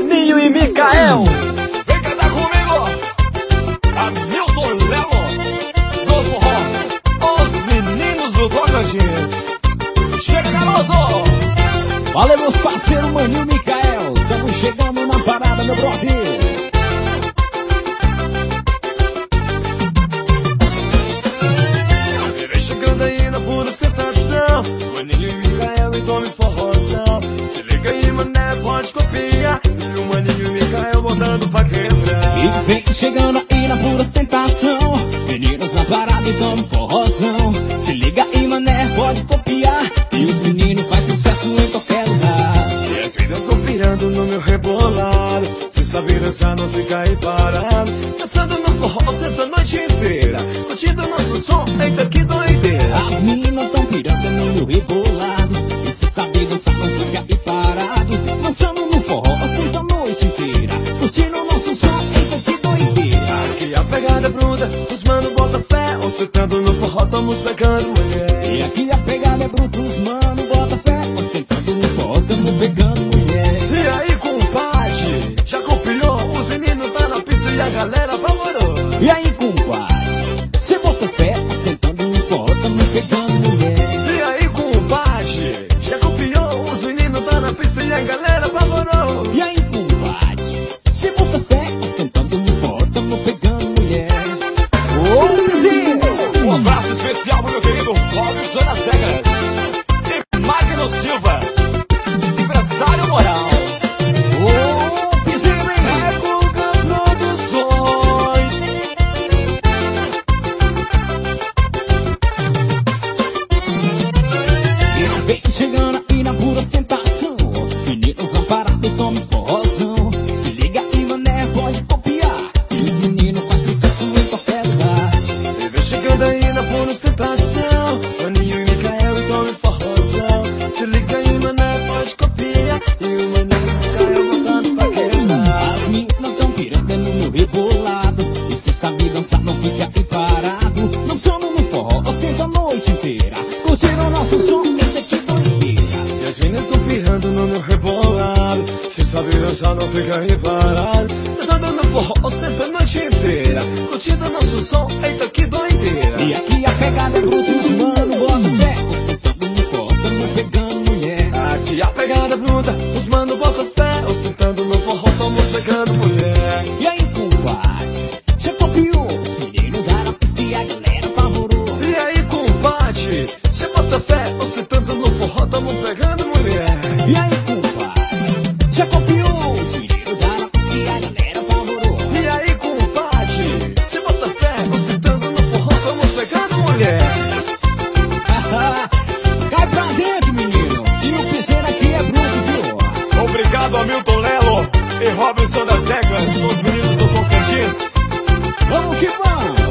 Maninho e Micael. Vem cantar comigo, Hamilton Lelo, do forró, os meninos do Tocantins. Chega, garoto! Valeu, meus parceiros Maninho e Micael. Tamo chegando na parada, meu brother. Vem chegando aí na pura ostentação, Maninho e Micael e tome forrozão. Se liga aí, mané, pode copiar. E o Maninho e Micael botando pra quebrar. E vem chegando aí na pura ostentação, meninos na parada e tome forrozão. Se liga aí, mané, pode copiar. E os meninos faz sucesso em qualquer lugar. E as vidas estão pirando no meu rebolado. Se sabe dançar, não fica aí parado. Dançando no forró, senta a noite inteira, curtindo nosso som, eita que doideira. As meninas tão pirando no meu rebolado. E se sabe dançar, não fica aí parado. Dançando no forró, senta a noite inteira, curtindo nosso som, eita que doideira. Aqui a pegada é bruta, os mano bota fé. Ostentando no forró, estamos pegando mulher. E aqui a pegada é bruta, os mano bota fé. Ostentando no forró, tamo pegando mulher. E aí, compadre, já copiou? Os meninos tá na pista e a galera apavorou. E aí, compadre, cê bota fé, ostentando no forró, tamo pegando mulher. E aí, compadre, já copiou? Os meninos tá na pista e a galera apavorou. E aí, compadre, cê bota fé, ostentando no forró, tamo pegando mulher. Ô, Brasil! Um abraço especial pro meu querido Robson das Vegas e Magno Silva, empresário moral. Ô, piseiro, hein? É Guga Produções. Vem chegando aí na pura ostentação, meninos na parada e tome forrozão. Se liga aí, mané, pode copiar. E os meninos faz sucesso em qualquer lugar. E vem chegando aí na pura ostentação, Maninho e Micael e tome forrozão. Se liga aí, mané, pode copiar. E o Maninho e Micael voltando pra quebrar. As meninas tão pirando no meu rebolado. E se sabe dançar, não fica aí parado. Dançando no forró, ostenta a noite inteira, curtindo nosso som, esse aqui doideira. E as meninas estão pirando no meu rebolado. Se sabe dançar, não fica aí parado. Dançando no forró, ostenta a noite inteira, curtindo nosso som, eita que doideira. E aqui a pegada é bruta, os mano bota fé. Ostentando no forró, tamo pegando mulher. Aqui a pegada é bruta, os mano bota fé. Ostentando no forró, estamos pegando mulher. E aí, compadre, cê copiou? Os meninos da pista e a galera apavorou. E aí, compadre, cê bota fé. Ostentando no forró, estamos pegando mulher. E aí, compadre, cê copiou? Os meninos da pista e a galera apavorou. E aí, compadre, cê bota fé. Ostentando no forró, estamos pegando mulher. Cai pra dentro, menino. E o piseiro aqui é bruto, viu? Obrigado, Hamilton Lelo e Robinson das Teclas, os meninos do Tocantins. Vamos que vamos!